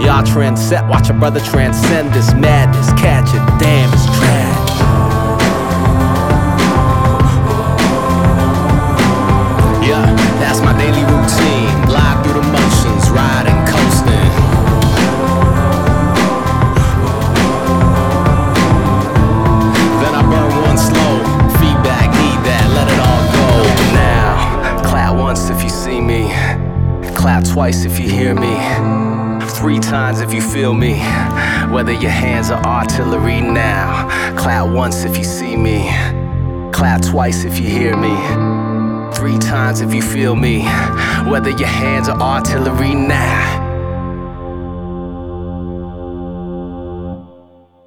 Y'all trendset, watch a brother transcend this madness. Catch it, damn, it's trash. Yeah, that's my daily routine. Glide through the motions, riding, coasting. Then I burn one slow. Feedback, need that, let it all go. Now, clap once if you see me. Clap twice if you hear me. 3 times if you feel me. Whether your hands are artillery now. Clap once if you see me. Clap twice if you hear me. 3 times if you feel me. Whether your hands are artillery now.